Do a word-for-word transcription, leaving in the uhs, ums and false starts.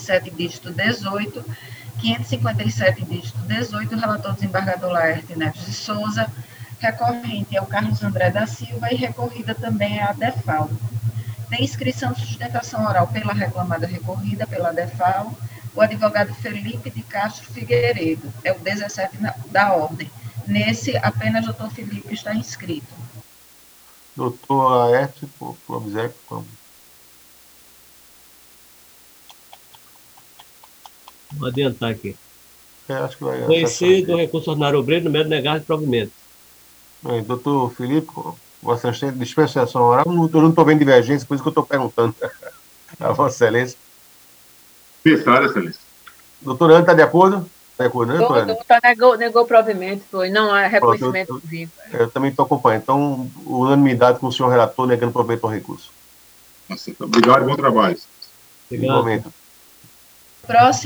sete, dígito dezoito, quinhentos e cinquenta e sete, dígito dezoito, relator desembargador Laerte Neves de Souza, recorrente é o Carlos André da Silva e recorrida também é a DEFAL. Tem inscrição de sustentação oral pela reclamada recorrida, pela DEFAL, o advogado Felipe de Castro Figueiredo, é o dezessete da ordem. Nesse, apenas o doutor Felipe está inscrito. Doutor Laerte, por, por obséquio, vamos. Vou adiantar aqui. É, acho que vai Conhecer do recurso ordinário obreiro no mérito de negar de provimento. Bem, doutor Felipe, Vossa Excelência, dispensação oral, eu não estou vendo divergência, por isso que eu estou perguntando a Vossa Excelência. Fechado, Excelência. Doutor Ana, está de acordo? Está de acordo, né, doutor Ana? Doutor, negou, negou provimento, foi. Não há reconhecimento Pronto, do vínculo. eu, eu, eu também estou acompanhando. Então, unanimidade com o senhor relator negando provimento ao recurso. Obrigado e bom trabalho. Obrigado. Igualmente. Próximo.